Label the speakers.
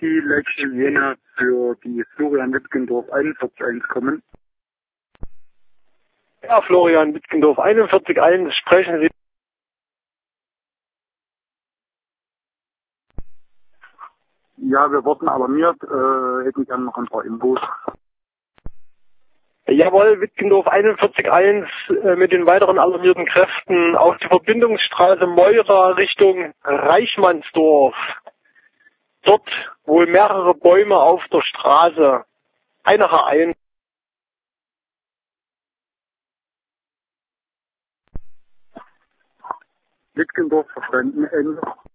Speaker 1: die letzte Jena für die Florian Wittgendorf 41.1 kommen?
Speaker 2: Ja, Florian Wittgendorf 41.1, sprechen Sie.
Speaker 1: Ja, wir wurden alarmiert, hätten gerne noch ein paar Infos.
Speaker 2: Jawohl, Wittgendorf 41.1 mit den weiteren alarmierten Kräften auf die Verbindungsstraße Meurer Richtung Reichmannsdorf. Dort wohl mehrere Bäume auf der Straße. Einer ein.
Speaker 1: Wittgendorf verstanden, Ende.